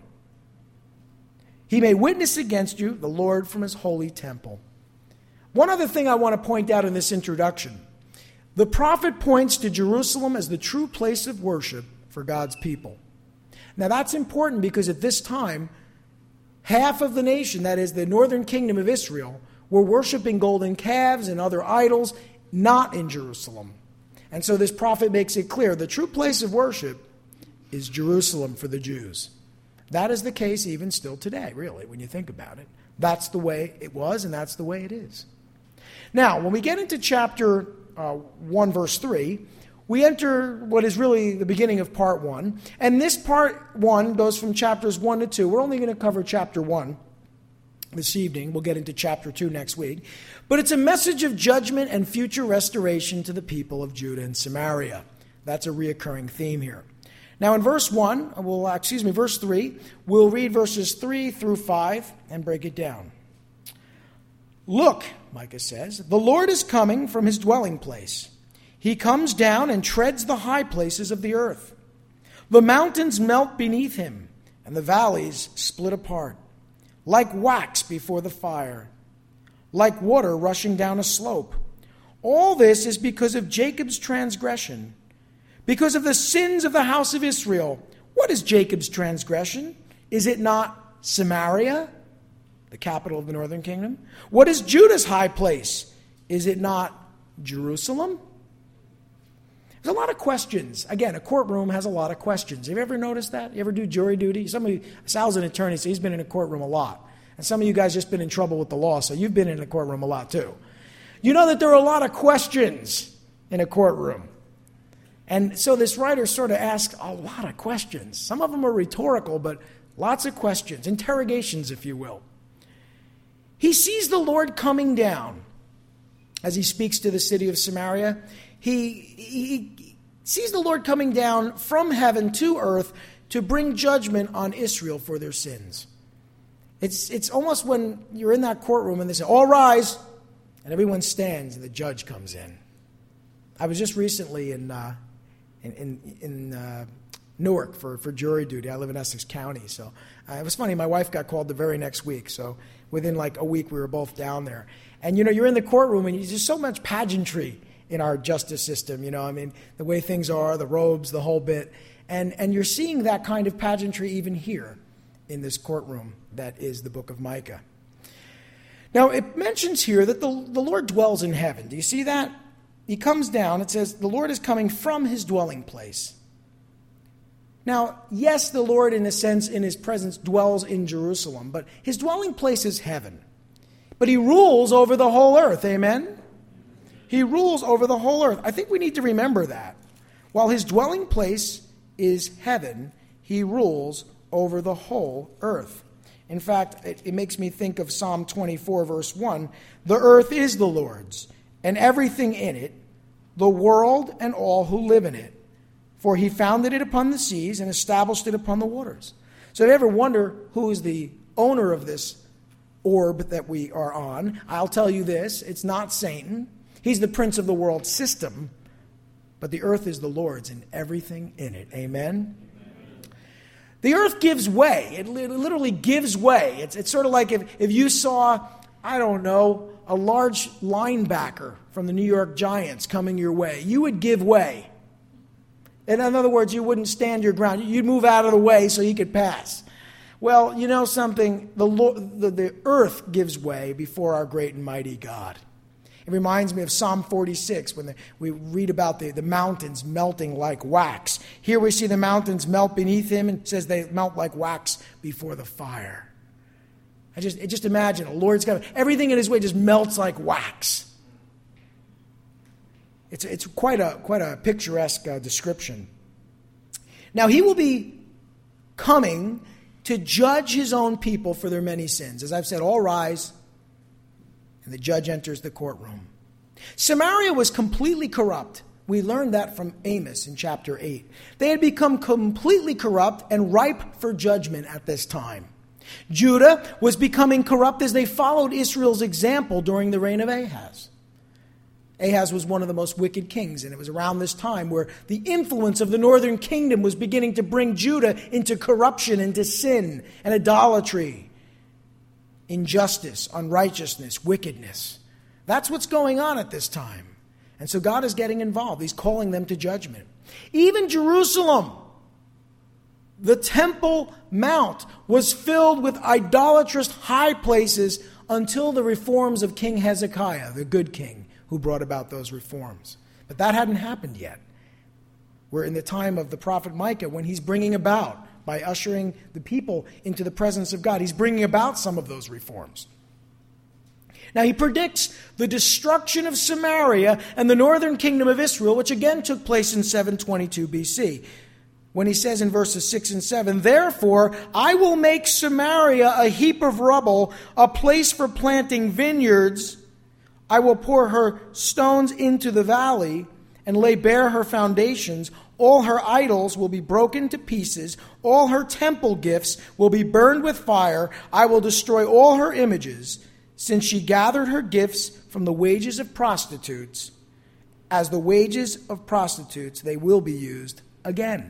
He may witness against you, the Lord from his holy temple. One other thing I want to point out in this introduction. The prophet points to Jerusalem as the true place of worship for God's people. Now that's important because at this time, half of the nation, that is the northern kingdom of Israel, were worshiping golden calves and other idols, not in Jerusalem. And so this prophet makes it clear the true place of worship is Jerusalem for the Jews. That is the case even still today, really, when you think about it. That's the way it was, and that's the way it is. Now, when we get into chapter 1, verse 3, we enter what is really the beginning of part 1. And this part 1 goes from chapters 1 to 2. We're only going to cover chapter 1 this evening. We'll get into chapter 2 next week. But it's a message of judgment and future restoration to the people of Judah and Samaria. That's a reoccurring theme here. Now in verse 3, we'll read verses 3 through 5 and break it down. Look, Micah says, the Lord is coming from his dwelling place. He comes down and treads the high places of the earth. The mountains melt beneath him, and the valleys split apart, like wax before the fire, like water rushing down a slope. All this is because of Jacob's transgression, because of the sins of the house of Israel. What is Jacob's transgression? Is it not Samaria, the capital of the northern kingdom? What is Judah's high place? Is it not Jerusalem? There's a lot of questions. Again, a courtroom has a lot of questions. Have you ever noticed that? You ever do jury duty? Sal's an attorney, so he's been in a courtroom a lot. And some of you guys just been in trouble with the law, so you've been in a courtroom a lot too. You know that there are a lot of questions in a courtroom. And so this writer sort of asks a lot of questions. Some of them are rhetorical, but lots of questions, interrogations, if you will. He sees the Lord coming down as he speaks to the city of Samaria. He sees the Lord coming down from heaven to earth to bring judgment on Israel for their sins. It's almost when you're in that courtroom and they say, all rise, and everyone stands and the judge comes in. I was just recently in Newark for jury duty. I live in Essex County, so it was funny. My wife got called the very next week, so within like a week we were both down there. And you're in the courtroom and there's so much pageantry in our justice system, the way things are, the robes, the whole bit. And you're seeing that kind of pageantry even here in this courtroom that is the book of Micah. Now, it mentions here that the Lord dwells in heaven. Do you see that? He comes down. It says the Lord is coming from his dwelling place. Now, yes, the Lord, in a sense, in his presence, dwells in Jerusalem, but his dwelling place is heaven. But he rules over the whole earth, amen? He rules over the whole earth. I think we need to remember that. While his dwelling place is heaven, he rules over the whole earth. In fact, it makes me think of Psalm 24, verse 1. The earth is the Lord's, and everything in it, the world and all who live in it. For he founded it upon the seas and established it upon the waters. So if you ever wonder who is the owner of this orb that we are on, I'll tell you this, it's not Satan. He's the prince of the world system, but the earth is the Lord's and everything in it. Amen? The earth gives way. It literally gives way. It's sort of like if you saw, I don't know, a large linebacker from the New York Giants coming your way. You would give way. In other words, you wouldn't stand your ground. You'd move out of the way so he could pass. Well, you know something? The earth gives way before our great and mighty God. It reminds me of Psalm 46 when we read about the mountains melting like wax. Here we see the mountains melt beneath him, and it says they melt like wax before the fire. Just imagine, the Lord's got everything in his way just melts like wax. It's quite a picturesque description. Now he will be coming to judge his own people for their many sins. As I've said, all rise, and the judge enters the courtroom. Samaria was completely corrupt. We learned that from Amos in chapter 8. They had become completely corrupt and ripe for judgment at this time. Judah was becoming corrupt as they followed Israel's example during the reign of Ahaz. Ahaz was one of the most wicked kings, and it was around this time where the influence of the northern kingdom was beginning to bring Judah into corruption, into sin and idolatry, injustice, unrighteousness, wickedness. That's what's going on at this time. And so God is getting involved. He's calling them to judgment. Even Jerusalem, the Temple Mount, was filled with idolatrous high places until the reforms of King Hezekiah, the good king, who brought about those reforms. But that hadn't happened yet. We're in the time of the prophet Micah when he's bringing about, by ushering the people into the presence of God, he's bringing about some of those reforms. Now he predicts the destruction of Samaria and the northern kingdom of Israel, which again took place in 722 BC. When he says in verses 6 and 7, therefore I will make Samaria a heap of rubble, a place for planting vineyards. I will pour her stones into the valley and lay bare her foundations. All her idols will be broken to pieces. All her temple gifts will be burned with fire. I will destroy all her images, since she gathered her gifts from the wages of prostitutes. As the wages of prostitutes, they will be used again.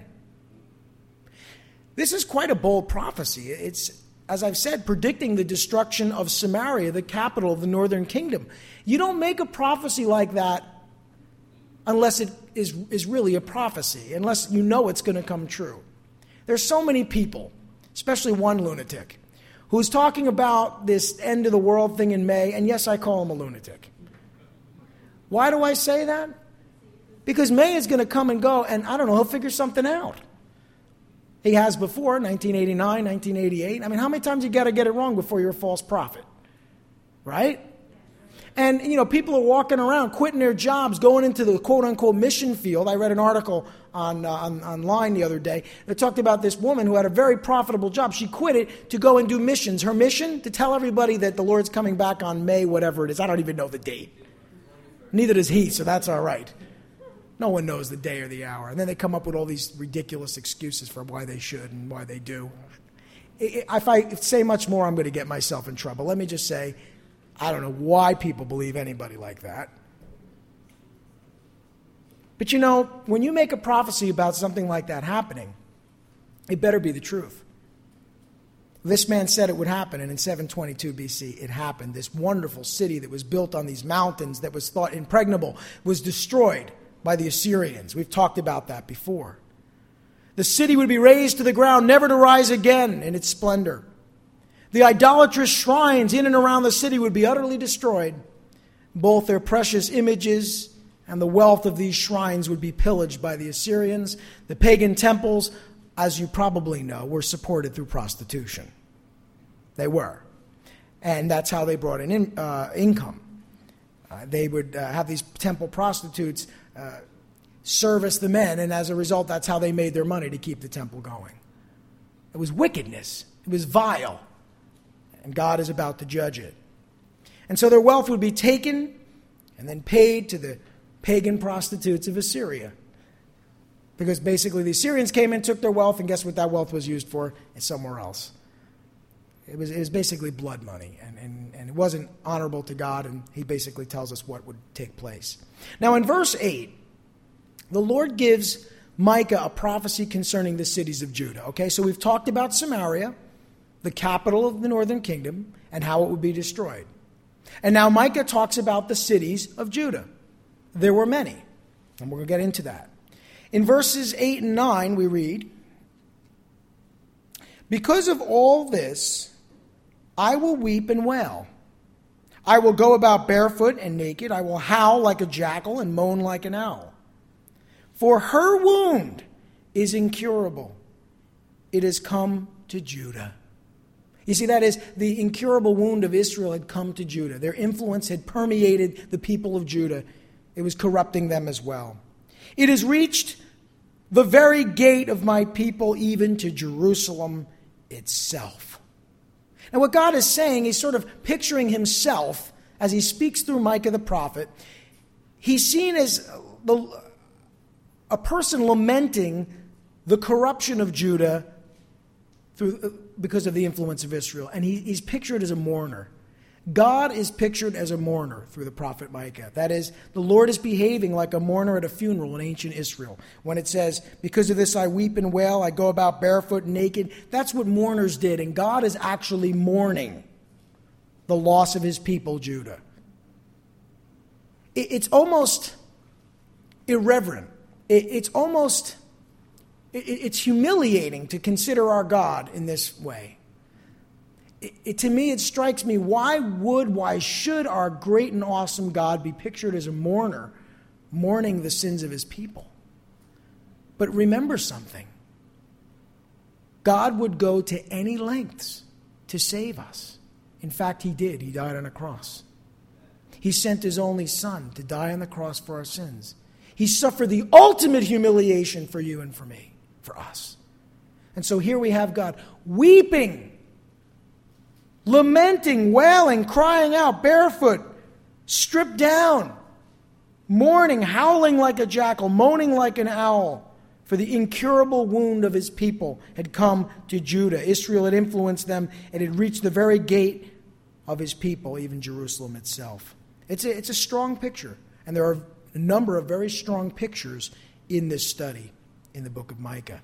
This is quite a bold prophecy. It's, as I've said, predicting the destruction of Samaria, the capital of the northern kingdom. You don't make a prophecy like that unless it is really a prophecy, unless you know it's going to come true. There's so many people, especially one lunatic, who's talking about this end of the world thing in May, and yes, I call him a lunatic. Why do I say that? Because May is going to come and go, and I don't know, he'll figure something out. He has before, 1989, 1988. I mean, how many times you got to get it wrong before you're a false prophet? Right? And, you know, people are walking around, quitting their jobs, going into the quote-unquote mission field. I read an article online the other day that talked about this woman who had a very profitable job. She quit it to go and do missions. Her mission? To tell everybody that the Lord's coming back on May, whatever it is. I don't even know the date. Neither does he, so that's all right. No one knows the day or the hour. And then they come up with all these ridiculous excuses for why they should and why they do. If I say much more, I'm going to get myself in trouble. Let me just say, I don't know why people believe anybody like that. But you know, when you make a prophecy about something like that happening, it better be the truth. This man said it would happen, and in 722 BC, it happened. This wonderful city that was built on these mountains that was thought impregnable was destroyed by the Assyrians. We've talked about that before. The city would be razed to the ground, never to rise again in its splendor. The idolatrous shrines in and around the city would be utterly destroyed. Both their precious images and the wealth of these shrines would be pillaged by the Assyrians. The pagan temples, as you probably know, were supported through prostitution. They were. And that's how they brought in income. They would have these temple prostitutes service the men, and as a result, that's how they made their money to keep the temple going. It was wickedness. It was vile. And God is about to judge it. And so their wealth would be taken and then paid to the pagan prostitutes of Assyria. Because basically the Assyrians came and took their wealth, and guess what that wealth was used for? It's somewhere else. It was basically blood money, and it wasn't honorable to God, and he basically tells us what would take place. Now in verse 8, the Lord gives Micah a prophecy concerning the cities of Judah. Okay, so we've talked about Samaria, the capital of the northern kingdom, and how it would be destroyed. And now Micah talks about the cities of Judah. There were many, and we're going to get into that. In verses 8 and 9, we read, "Because of all this, I will weep and wail. I will go about barefoot and naked. I will howl like a jackal and moan like an owl. For her wound is incurable. It has come to Judah." You see, that is, the incurable wound of Israel had come to Judah. Their influence had permeated the people of Judah. It was corrupting them as well. "It has reached the very gate of my people, even to Jerusalem itself." Now what God is saying, he's sort of picturing himself as he speaks through Micah the prophet. He's seen as a person lamenting the corruption of Judah because of the influence of Israel. And he's pictured as a mourner. God is pictured as a mourner through the prophet Micah. That is, the Lord is behaving like a mourner at a funeral in ancient Israel. When it says, "Because of this I weep and wail, I go about barefoot and naked," that's what mourners did. And God is actually mourning the loss of his people, Judah. It's almost irreverent. It's humiliating to consider our God in this way. To me, it strikes me, why should our great and awesome God be pictured as a mourner, mourning the sins of his people? But remember something. God would go to any lengths to save us. In fact, he did. He died on a cross. He sent his only son to die on the cross for our sins. He suffered the ultimate humiliation for you and for me, for us. And so here we have God weeping, lamenting, wailing, crying out, barefoot, stripped down, mourning, howling like a jackal, moaning like an owl, for the incurable wound of his people had come to Judah. Israel had influenced them, and had reached the very gate of his people, even Jerusalem itself. It's a strong picture, and there are a number of very strong pictures in this study in the book of Micah.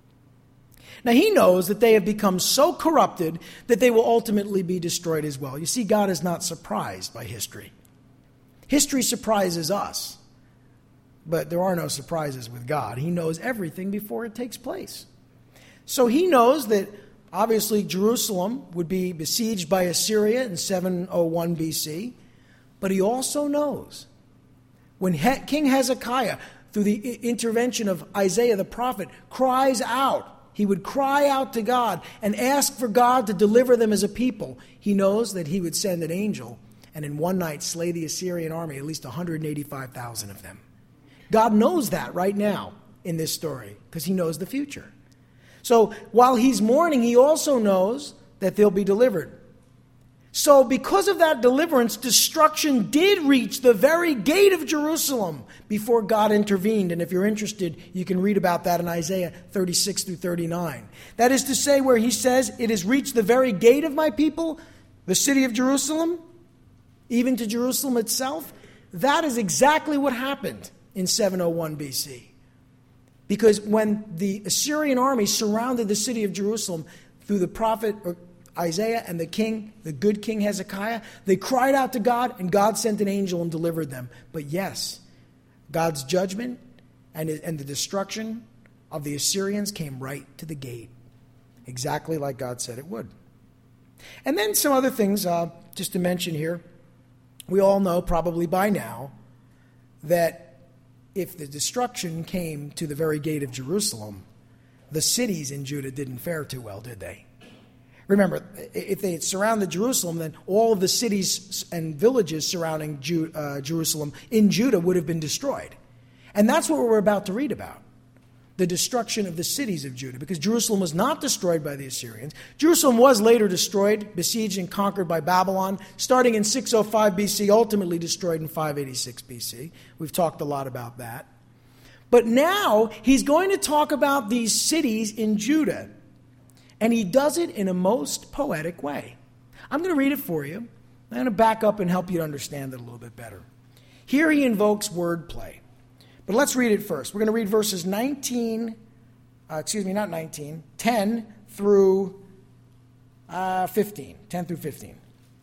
Now he knows that they have become so corrupted that they will ultimately be destroyed as well. You see, God is not surprised by history. History surprises us, but there are no surprises with God. He knows everything before it takes place. So he knows that obviously Jerusalem would be besieged by Assyria in 701 BC, but he also knows when King Hezekiah, through the intervention of Isaiah the prophet, cries out, he would cry out to God and ask for God to deliver them as a people. He knows that he would send an angel and in one night slay the Assyrian army, at least 185,000 of them. God knows that right now in this story because he knows the future. So while he's mourning, he also knows that they'll be delivered. So because of that deliverance, destruction did reach the very gate of Jerusalem before God intervened. And if you're interested, you can read about that in Isaiah 36 through 39. That is to say, where he says, "It has reached the very gate of my people, the city of Jerusalem, even to Jerusalem itself." That is exactly what happened in 701 BC. Because when the Assyrian army surrounded the city of Jerusalem through the prophet Isaiah and the good king Hezekiah, they cried out to God, and God sent an angel and delivered them. But yes, God's judgment and the destruction of the Assyrians came right to the gate, exactly like God said it would. And then some other things just to mention here. We all know probably by now that if the destruction came to the very gate of Jerusalem, the cities in Judah didn't fare too well, did they? Remember, if they had surrounded Jerusalem, then all of the cities and villages surrounding Jerusalem in Judah would have been destroyed. And that's what we're about to read about. the destruction of the cities of Judah, because Jerusalem was not destroyed by the Assyrians. Jerusalem was later destroyed, besieged, and conquered by Babylon, starting in 605 BC, ultimately destroyed in 586 BC. We've talked a lot about that. But now he's going to talk about these cities in Judah, and he does it in a most poetic way. I'm going to read it for you. I'm going to back up and help you to understand it a little bit better. Here he invokes wordplay. But let's read it first. We're going to read verses 10 through 15. 10 through 15.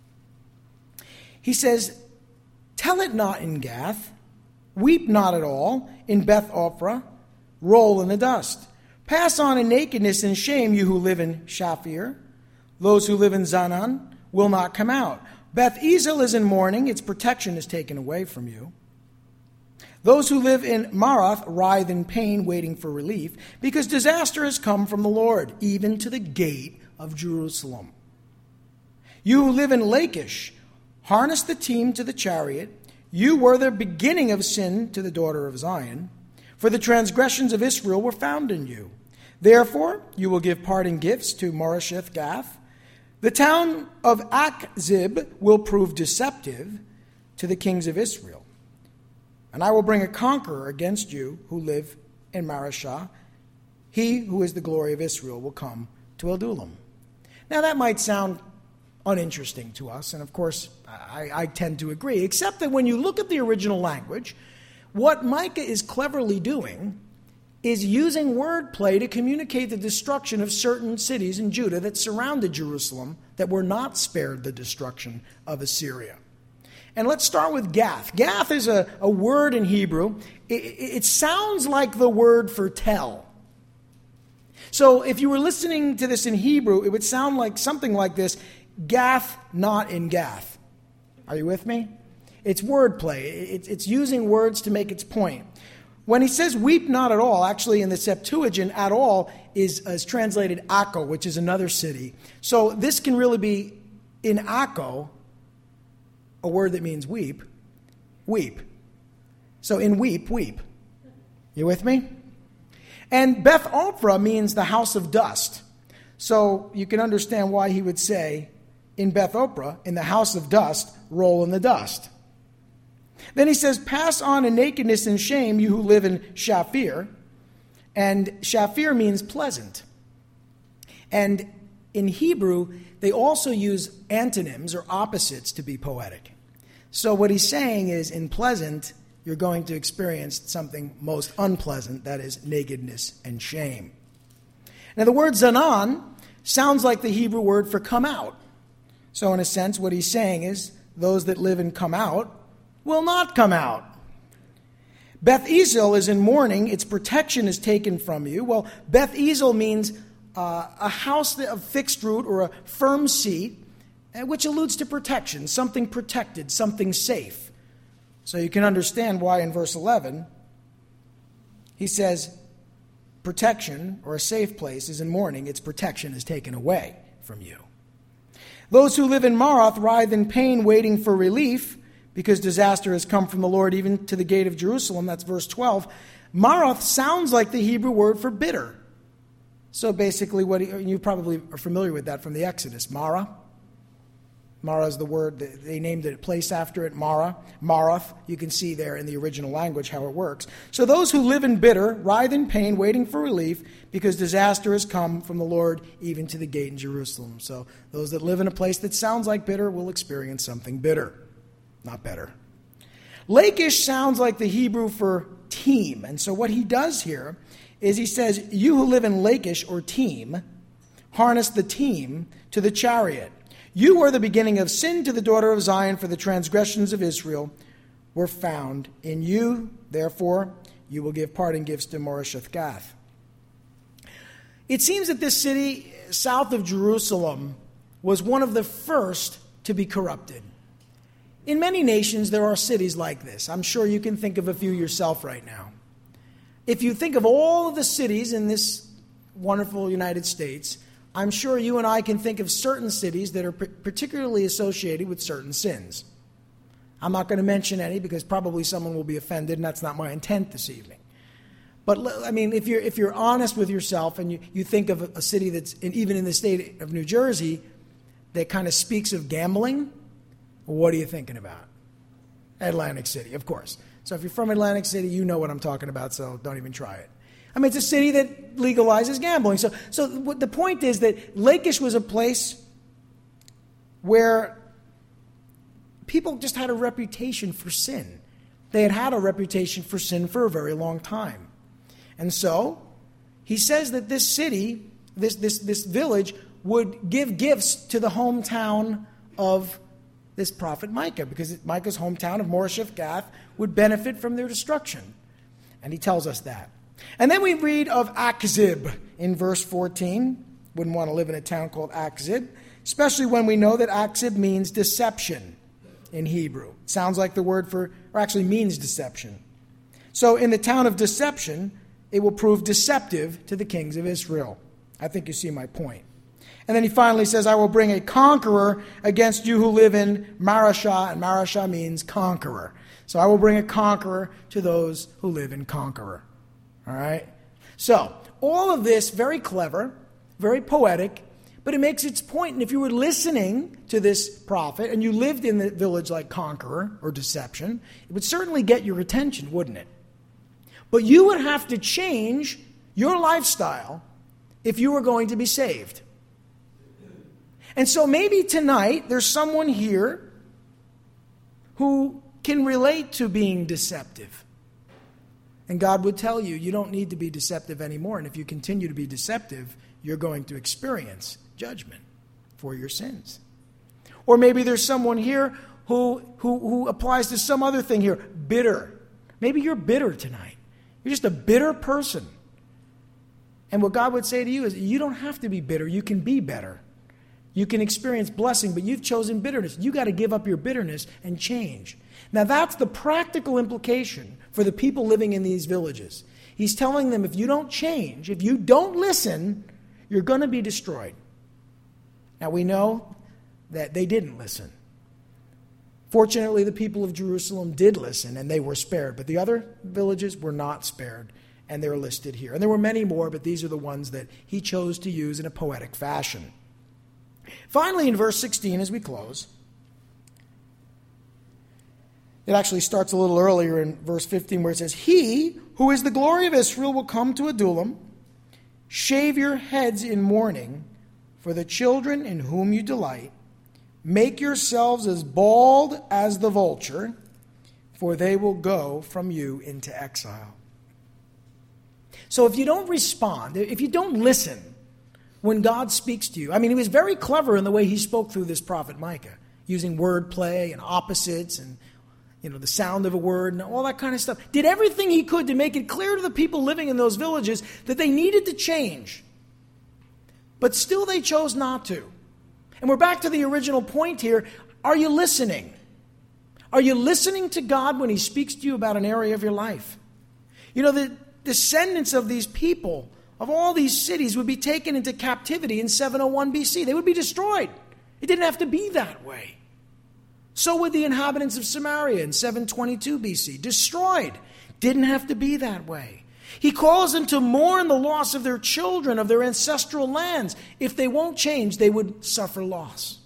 He says, "Tell it not in Gath, weep not at all in Beth Ophrah, roll in the dust. Pass on in nakedness and shame, you who live in Shaphir. Those who live in Zanan will not come out. Beth Ezel is in mourning, its protection is taken away from you. Those who live in Marath writhe in pain, waiting for relief, because disaster has come from the Lord, even to the gate of Jerusalem. You who live in Lachish, harness the team to the chariot. You were the beginning of sin to the daughter of Zion, for the transgressions of Israel were found in you. Therefore, you will give parting gifts to Moresheth Gath. The town of Achzib will prove deceptive to the kings of Israel. And I will bring a conqueror against you who live in Mareshah. He who is the glory of Israel will come to Adullam." Now that might sound uninteresting to us, and of course I tend to agree, except that when you look at the original language, what Micah is cleverly doing is using wordplay to communicate the destruction of certain cities in Judah that surrounded Jerusalem that were not spared the destruction of Assyria. And let's start with Gath. Gath is a word in Hebrew. It sounds like the word for tell. So if you were listening to this in Hebrew, it would sound like something like this: Gath, not in Gath. Are you with me? It's wordplay. It's using words to make its point. When he says weep not at all, actually in the Septuagint, at all is translated Akko, which is another city. So this can really be in Akko, a word that means weep, weep. So in weep, weep. You with me? And Beth Ophrah means the house of dust. So you can understand why he would say, in Beth Ophrah, in the house of dust, roll in the dust. Then he says, pass on in nakedness and shame, you who live in Shaphir. And Shaphir means pleasant. And in Hebrew, they also use antonyms or opposites to be poetic. So what he's saying is, in pleasant, you're going to experience something most unpleasant, that is nakedness and shame. Now the word zanan sounds like the Hebrew word for come out. So in a sense, what he's saying is, those that live and come out will not come out. Beth Ezel is in mourning, its protection is taken from you. Well, Beth Ezel means a house of fixed root or a firm seat, which alludes to protection, something protected, something safe. So you can understand why in verse 11 he says protection or a safe place is in mourning, its protection is taken away from you. Those who live in Marath writhe in pain, waiting for relief, because disaster has come from the Lord even to the gate of Jerusalem. That's verse 12. Marath sounds like the Hebrew word for bitter. So basically, you probably are familiar with that from the Exodus. Marah. Marah is the word, they named it a place after it, Marah. Marath, you can see there in the original language how it works. So those who live in bitter, writhe in pain, waiting for relief, because disaster has come from the Lord even to the gate in Jerusalem. So those that live in a place that sounds like bitter will experience something bitter. Not better. Lachish sounds like the Hebrew for team. And so what he does here is he says, you who live in Lachish or team, harness the team to the chariot. You were the beginning of sin to the daughter of Zion, for the transgressions of Israel were found in you. Therefore, you will give parting gifts to Moresheth Gath. It seems that this city south of Jerusalem was one of the first to be corrupted. In many nations, there are cities like this. I'm sure you can think of a few yourself right now. If you think of all of the cities in this wonderful United States, I'm sure you and I can think of certain cities that are particularly associated with certain sins. I'm not going to mention any because probably someone will be offended, and that's not my intent this evening. But I mean, if you're honest with yourself and you think of a city that's even in the state of New Jersey that kind of speaks of gambling, what are you thinking about? Atlantic City, of course. So if you're from Atlantic City, you know what I'm talking about, so don't even try it. I mean, it's a city that legalizes gambling. So what the point is that Lachish was a place where people just had a reputation for sin. They had a reputation for sin for a very long time. And so he says that this city, this village, would give gifts to the hometown of this prophet Micah, because Micah's hometown of Moresheth Gath would benefit from their destruction. And he tells us that. And then we read of Achzib in verse 14. Wouldn't want to live in a town called Achzib, especially when we know that Achzib means deception in Hebrew. It sounds like the word or actually means deception. So in the town of deception, it will prove deceptive to the kings of Israel. I think you see my point. And then he finally says, I will bring a conqueror against you who live in Marashah, and Marashah means conqueror. So I will bring a conqueror to those who live in conqueror. All right? So, all of this very clever, very poetic, but it makes its point. And if you were listening to this prophet and you lived in the village like conqueror or deception, it would certainly get your attention, wouldn't it? But you would have to change your lifestyle if you were going to be saved. And so maybe tonight there's someone here who can relate to being deceptive. And God would tell you, you don't need to be deceptive anymore. And if you continue to be deceptive, you're going to experience judgment for your sins. Or maybe there's someone here who applies to some other thing here, bitter. Maybe you're bitter tonight. You're just a bitter person. And what God would say to you is, you don't have to be bitter. You can be better. You can experience blessing, but you've chosen bitterness. You got to give up your bitterness and change. Now that's the practical implication for the people living in these villages. He's telling them, if you don't change, if you don't listen, you're going to be destroyed. Now we know that they didn't listen. Fortunately, the people of Jerusalem did listen, and they were spared. But the other villages were not spared, and they're listed here. And there were many more, but these are the ones that he chose to use in a poetic fashion. Finally, in verse 16, as we close, it actually starts a little earlier in verse 15, where it says, He who is the glory of Israel will come to Adullam. Shave your heads in mourning for the children in whom you delight. Make yourselves as bald as the vulture, for they will go from you into exile. So if you don't respond, if you don't listen when God speaks to you, I mean, he was very clever in the way he spoke through this prophet Micah, using wordplay and opposites and, the sound of a word and all that kind of stuff. Did everything he could to make it clear to the people living in those villages that they needed to change. But still they chose not to. And we're back to the original point here. Are you listening? Are you listening to God when he speaks to you about an area of your life? The descendants of these people, of all these cities, would be taken into captivity in 701 BC. They would be destroyed. It didn't have to be that way. So would the inhabitants of Samaria in 722 BC. Destroyed. Didn't have to be that way. He calls them to mourn the loss of their children, of their ancestral lands. If they won't change, they would suffer loss.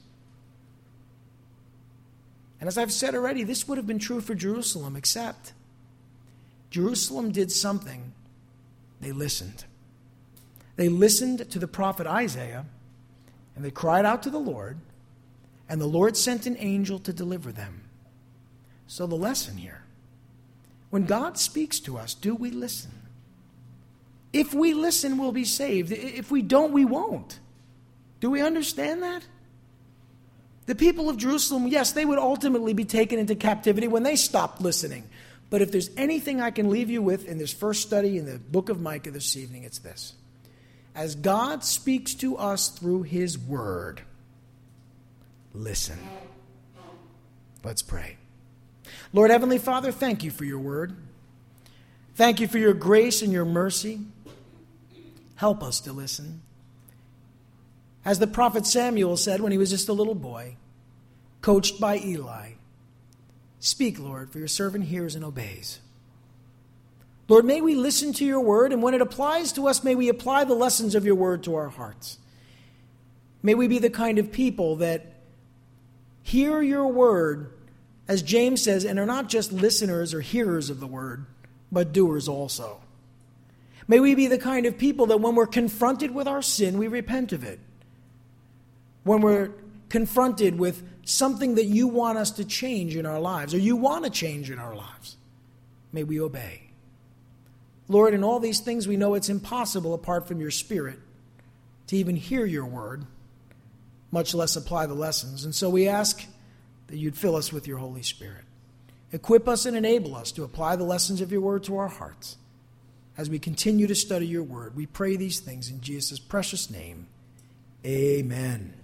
And as I've said already, this would have been true for Jerusalem, except Jerusalem did something. They listened. They listened to the prophet Isaiah, and they cried out to the Lord, and the Lord sent an angel to deliver them. So the lesson here, when God speaks to us, do we listen? If we listen, we'll be saved. If we don't, we won't. Do we understand that? The people of Jerusalem, yes, they would ultimately be taken into captivity when they stopped listening. But if there's anything I can leave you with in this first study in the book of Micah this evening, it's this. As God speaks to us through his word, listen. Let's pray. Lord Heavenly Father, thank you for your word. Thank you for your grace and your mercy. Help us to listen. As the prophet Samuel said when he was just a little boy, coached by Eli, speak, Lord, for your servant hears and obeys. Lord, may we listen to your word, and when it applies to us, may we apply the lessons of your word to our hearts. May we be the kind of people that hear your word, as James says, and are not just listeners or hearers of the word, but doers also. May we be the kind of people that when we're confronted with our sin, we repent of it. When we're confronted with something that you want us to change in our lives, or you want to change in our lives, may we obey. Lord, in all these things we know it's impossible apart from your Spirit to even hear your word, much less apply the lessons. And so we ask that you'd fill us with your Holy Spirit. Equip us and enable us to apply the lessons of your word to our hearts. As we continue to study your word, we pray these things in Jesus' precious name. Amen.